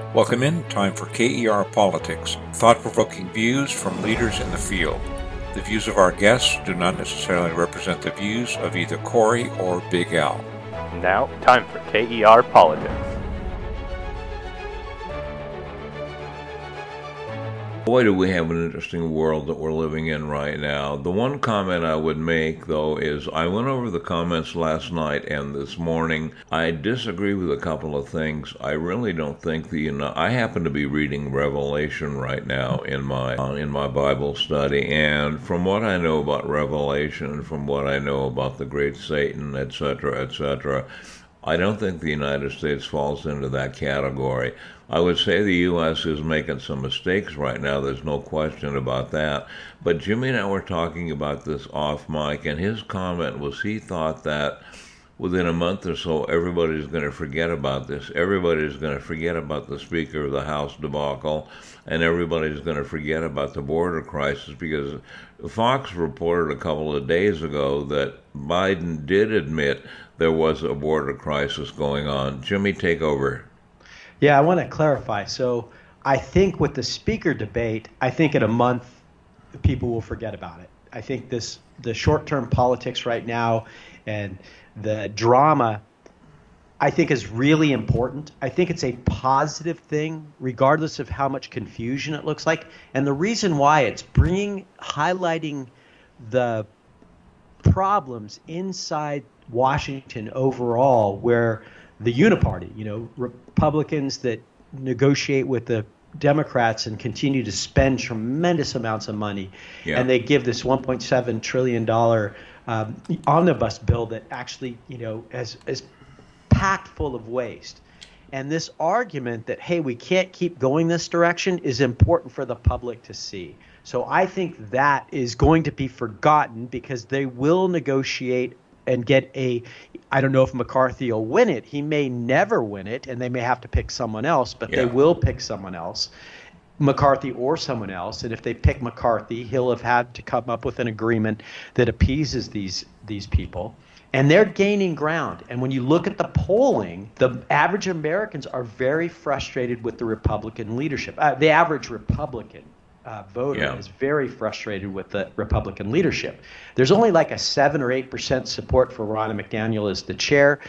Welcome in. Time for KER Politics, thought-provoking views from leaders in the field. The views of our guests do not necessarily represent the views of either Corey or Big Al. Now, time for KER Politics. Boy, do we have an interesting world that we're living in right now. The one comment I would make, though, is I went over the comments last night and this morning. I disagree with a couple of things. I really don't think I happen to be reading Revelation right now in my Bible study, and from what I know about Revelation, from what I know about the great Satan, etc., I don't think the United States falls into that category. I would say the U.S. is making some mistakes right now. There's no question about that. But Jimmy and I were talking about this off mic, and his comment was he thought that within a month or so, everybody's going to forget about this. Everybody's going to forget about the Speaker of the House debacle, and everybody's going to forget about the border crisis, because Fox reported a couple of days ago that Biden did admit there was a border crisis going on. Jimmy, take over. Yeah, I want to clarify. So I think with the speaker debate, I think in a month, people will forget about it. I think the short-term politics right now and the drama, I think is really important. I think it's a positive thing, regardless of how much confusion it looks like. And the reason why it's highlighting the problems inside Washington overall, where the uniparty, Republicans that negotiate with the Democrats and continue to spend tremendous amounts of money, and they give this $1.7 trillion omnibus bill that actually, is packed full of waste. And this argument that, hey, we can't keep going this direction is important for the public to see. So I think that is going to be forgotten because they will negotiate and get I don't know if McCarthy will win it. He may never win it, and they may have to pick someone else, but they will pick someone else, McCarthy or someone else. And if they pick McCarthy, he'll have had to come up with an agreement that appeases these people. And they're gaining ground. And when you look at the polling, the average Americans are very frustrated with the Republican leadership. The average Republican voter is very frustrated with the Republican leadership. There's only like a 7 or 8% support for Ronna McDaniel as the chair.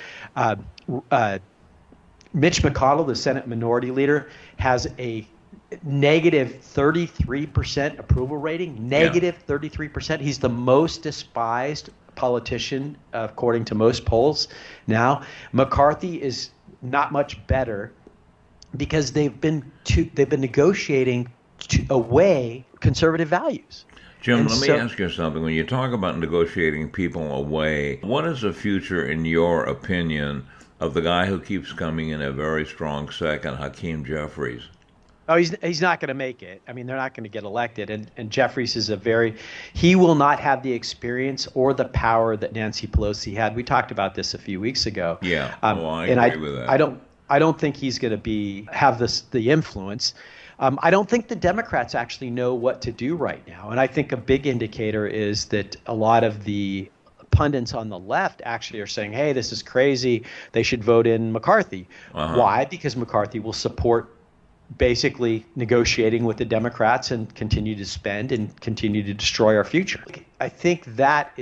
Mitch McConnell, the Senate Minority Leader, has a negative 33% approval rating. Negative 33%. He's the most despised politician according to most polls. Now, McCarthy is not much better because they've been negotiating away conservative values. Jim, let me ask you something. When you talk about negotiating people away, what is the future, in your opinion, of the guy who keeps coming in a very strong second, Hakeem Jeffries? Oh, he's not going to make it. I mean, they're not going to get elected. And Jeffries is he will not have the experience or the power that Nancy Pelosi had. We talked about this a few weeks ago. Yeah, I agree with that. I don't think he's going to have the influence. I don't think the Democrats actually know what to do right now. And I think a big indicator is that a lot of the pundits on the left actually are saying, hey, this is crazy. They should vote in McCarthy. Why? Because McCarthy will support basically negotiating with the Democrats and continue to spend and continue to destroy our future. I think that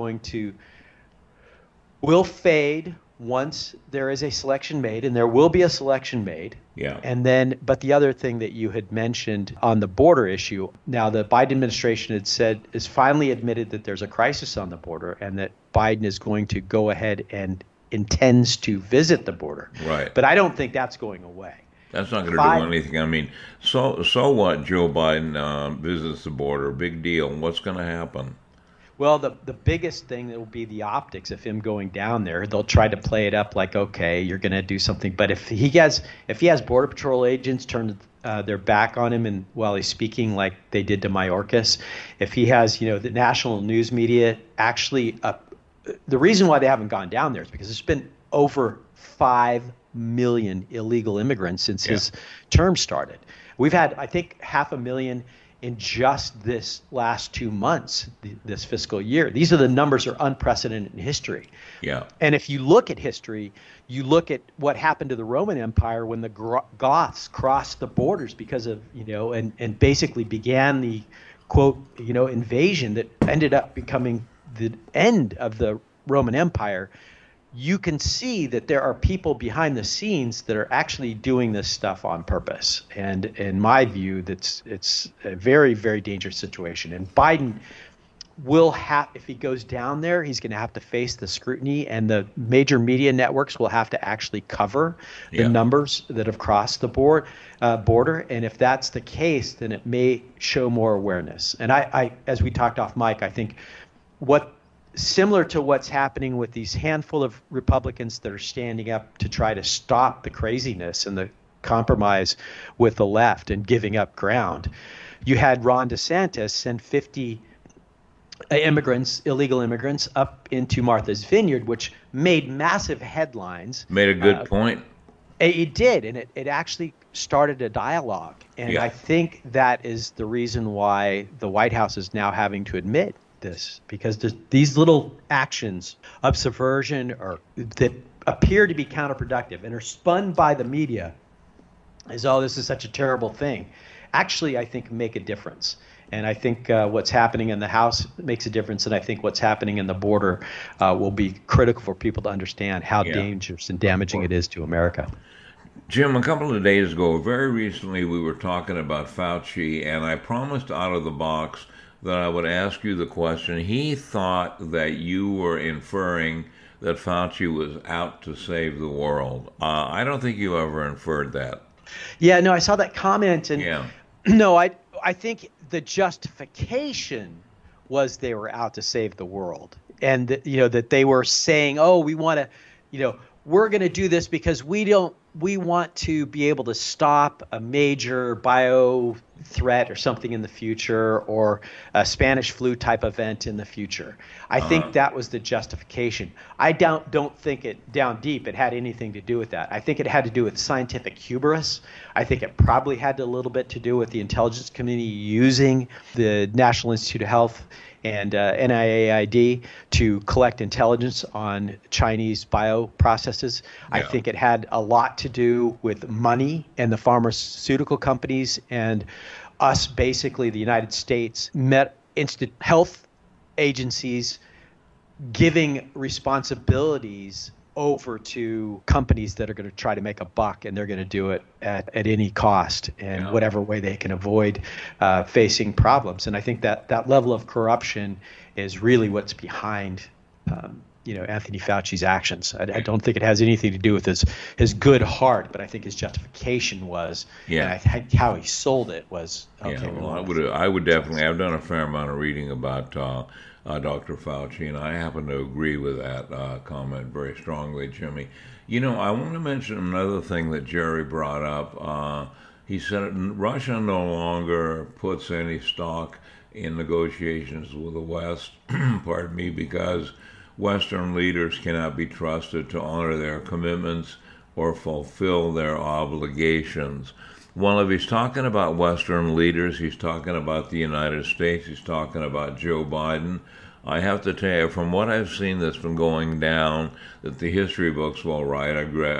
will fade once there is a selection made, and there will be a selection made. Yeah. And then, but the other thing that you had mentioned on the border issue, now the Biden administration is finally admitted that there's a crisis on the border and that Biden is going to go ahead and intends to visit the border. Right. But I don't think that's going away. That's not going to do anything. I mean, so what? Joe Biden visits the border. Big deal. What's going to happen? Well, the biggest thing that will be the optics of him going down there. They'll try to play it up like, okay, you're going to do something. But if he has Border Patrol agents turn their back on him and while he's speaking, like they did to Mayorkas, if he has the national news media actually, the reason why they haven't gone down there is because there's been over 5 million illegal immigrants since his term started. We've had, I think, 500,000 in just this last 2 months, this fiscal year. These are the numbers are unprecedented in history. Yeah. And if you look at history, you look at what happened to the Roman Empire when the Goths crossed the borders because of, and basically began the quote, invasion that ended up becoming the end of the Roman Empire. You can see that there are people behind the scenes that are actually doing this stuff on purpose. And in my view, it's a very, very dangerous situation. And Biden will have, if he goes down there, he's going to have to face the scrutiny, and the major media networks will have to actually cover the numbers that have crossed the border. And if that's the case, then it may show more awareness. And I as we talked off mic, I think similar to what's happening with these handful of Republicans that are standing up to try to stop the craziness and the compromise with the left and giving up ground. You had Ron DeSantis send 50 illegal immigrants up into Martha's Vineyard, which made massive headlines. Made a good point. It did, and it actually started a dialogue. And I think that is the reason why the White House is now having to admit this, because these little actions of subversion that appear to be counterproductive and are spun by the media as, oh, this is such a terrible thing, actually, I think, make a difference. And I think what's happening in the House makes a difference, and I think what's happening in the border will be critical for people to understand how dangerous and damaging it is to America. Jim, a couple of days ago, very recently, we were talking about Fauci, and I promised out of the box that I would ask you the question. He thought that you were inferring that Fauci was out to save the world. I don't think you ever inferred that. Yeah, no, I saw that comment, and no, I think the justification was they were out to save the world, and that they were saying, oh, we want to, we're going to do this because we want to be able to stop a major bio threat or something in the future, or a Spanish flu type event in the future. I think that was the justification. I don't think it down deep it had anything to do with that. I think it had to do with scientific hubris. I think it probably had a little bit to do with the intelligence community using the National Institute of Health and NIAID to collect intelligence on Chinese bioprocesses. I think it had a lot to do with money and the pharmaceutical companies and us, basically the United States, health agencies giving responsibilities over to companies that are going to try to make a buck, and they're going to do it at any cost and whatever way they can avoid facing problems. And I think that level of corruption is really what's behind Anthony Fauci's actions. I don't think it has anything to do with his good heart, but I think his justification was, and I think how he sold it was, okay. Well, I would definitely. I've done a fair amount of reading about Dr. Fauci, and I happen to agree with that comment very strongly, Jimmy. I want to mention another thing that Jerry brought up. He said Russia no longer puts any stock in negotiations with the West, pardon me, because Western leaders cannot be trusted to honor their commitments or fulfill their obligations. Well, if he's talking about Western leaders, he's talking about the United States, he's talking about Joe Biden. I have to tell you, from what I've seen that's been going down, that the history books will write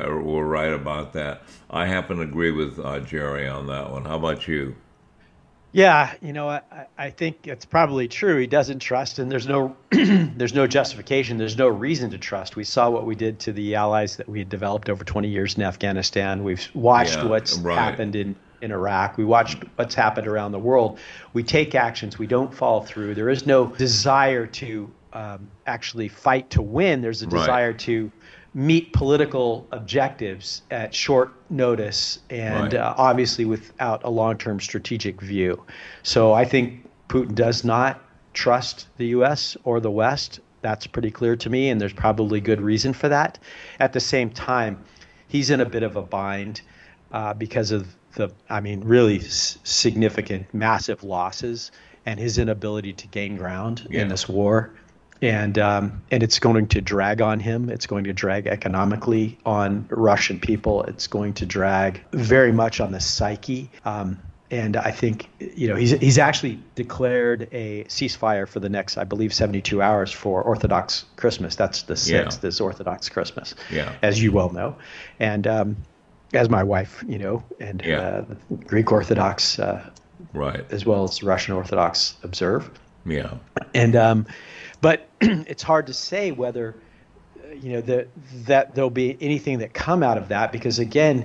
about that. I happen to agree with Jerry on that one. How about you? Yeah, I think it's probably true. He doesn't trust, and there's no there's no justification. There's no reason to trust. We saw what we did to the allies that we had developed over 20 years in Afghanistan. We've watched what's happened in Iraq. We watched what's happened around the world. We take actions. We don't follow through. There is no desire to actually fight to win. There's a desire to meet political objectives at short notice and obviously without a long-term strategic view. So I think Putin does not trust the U.S. or the West. That's pretty clear to me, and there's probably good reason for that. At the same time, he's in a bit of a bind because of really significant, massive losses and his inability to gain ground in this war. And it's going to drag on him. It's going to drag economically on Russian people. It's going to drag very much on the psyche. And I think, he's actually declared a ceasefire for the next, I believe, 72 hours for Orthodox Christmas. That's the 6th is Orthodox Christmas, as you well know. And as my wife, and Greek Orthodox, right, as well as Russian Orthodox observe. Yeah. And but it's hard to say whether that there'll be anything that come out of that, because again,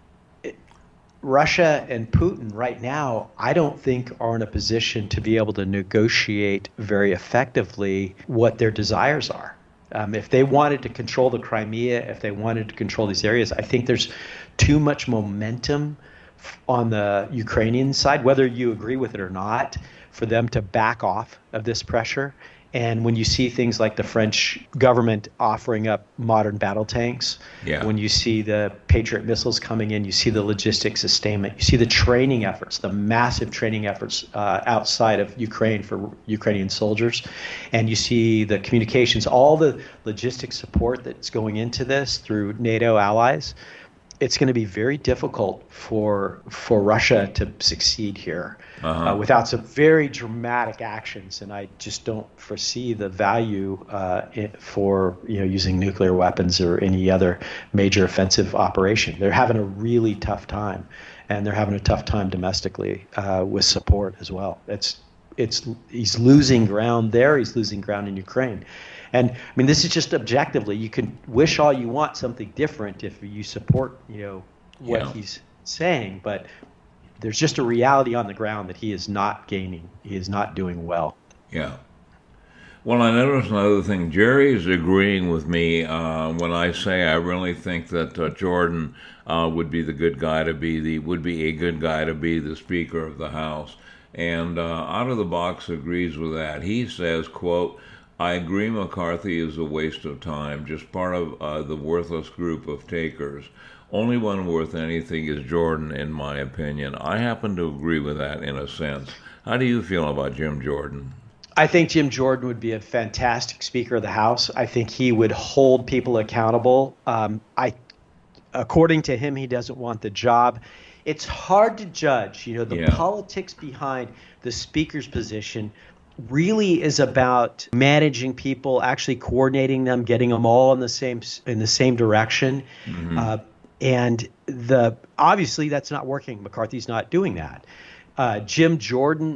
Russia and Putin right now, I don't think are in a position to be able to negotiate very effectively what their desires are. If they wanted to control the Crimea, if they wanted to control these areas, I think there's too much momentum on the Ukrainian side, whether you agree with it or not, for them to back off of this pressure. And when you see things like the French government offering up modern battle tanks, when you see the Patriot missiles coming in, you see the logistics sustainment, you see the training efforts, the massive training efforts outside of Ukraine for Ukrainian soldiers, and you see the communications, all the logistics support that's going into this through NATO allies. It's going to be very difficult for Russia to succeed here without some very dramatic actions, and I just don't foresee the value for using nuclear weapons or any other major offensive operation. They're having a really tough time, and they're having a tough time domestically with support as well. He's losing ground there. He's losing ground in Ukraine. And I mean, this is just objectively. You can wish all you want something different if you support, what he's saying, but there's just a reality on the ground that he is not gaining. He is not doing well. Yeah. Well, I noticed another thing. Jerry is agreeing with me when I say I really think that Jordan would be a good guy to be the Speaker of the House, and out of the box agrees with that. He says, quote, "I agree McCarthy is a waste of time, just part of the worthless group of takers. Only one worth anything is Jordan, in my opinion." I happen to agree with that in a sense. How do you feel about Jim Jordan? I think Jim Jordan would be a fantastic Speaker of the House. I think he would hold people accountable. According to him, he doesn't want the job. It's hard to judge. The politics behind the Speaker's position really is about managing people, actually coordinating them, getting them all in the same direction. Mm-hmm. And obviously that's not working. McCarthy's not doing that. Jim Jordan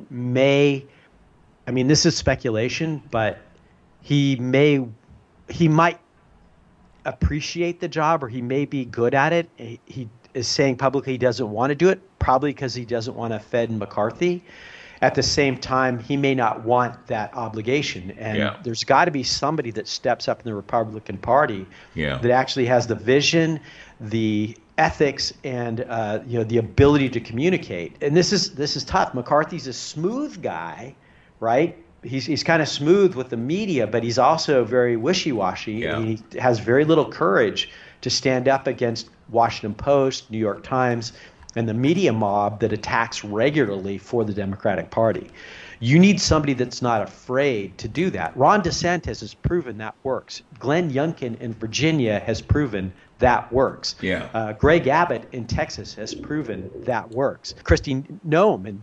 this is speculation, but he might appreciate the job, or he may be good at it. He is saying publicly he doesn't want to do it, probably because he doesn't want to offend McCarthy. At the same time, he may not want that obligation. And there's got to be somebody that steps up in the Republican Party that actually has the vision, the ethics, and the ability to communicate. And this is tough. McCarthy's a smooth guy, right? He's kind of smooth with the media, but he's also very wishy-washy. Yeah. And he has very little courage to stand up against Washington Post, New York Times, and the media mob that attacks regularly for the Democratic Party. You need somebody that's not afraid to do that. Ron DeSantis has proven that works. Glenn Youngkin in Virginia has proven that works. Greg Abbott in Texas has proven that works. Kristi Noem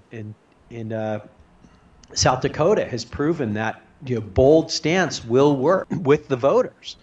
in South Dakota has proven that bold stance will work with the voters.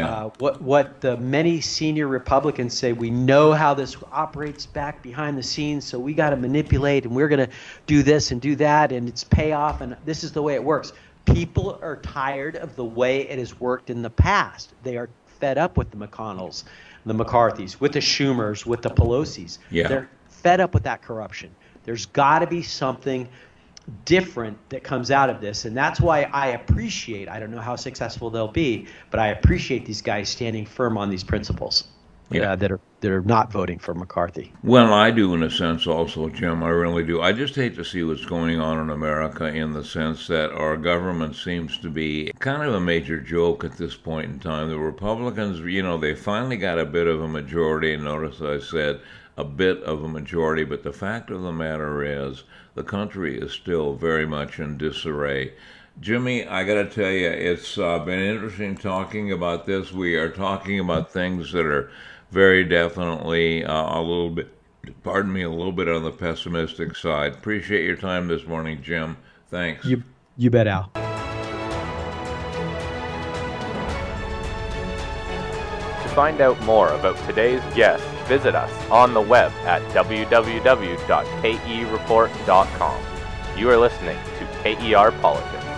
What the many senior Republicans say, we know how this operates back behind the scenes, so we got to manipulate, and we're going to do this and do that, and it's payoff, and this is the way it works. People are tired of the way it has worked in the past. They are fed up with the McConnells, the McCarthys, with the Schumers, with the Pelosi's. They're fed up with that corruption. There's got to be something different that comes out of this, and that's why I don't know how successful they'll be, but I appreciate these guys standing firm on these principles that are not voting for McCarthy. Well, I do in a sense also, Jim. I really do. I just hate to see what's going on in America, in the sense that our government seems to be kind of a major joke at this point in time. The Republicans, they finally got a bit of a majority. Notice I said a bit of a majority, but the fact of the matter is the country is still very much in disarray. Jimmy, I got to tell you, it's been interesting talking about this. We are talking about things that are very definitely a little bit pardon me, a little bit on the pessimistic side. Appreciate your time this morning, Jim. Thanks. You bet, Al. To find out more about today's guest, visit us on the web at www.kereport.com. You are listening to KER Politics.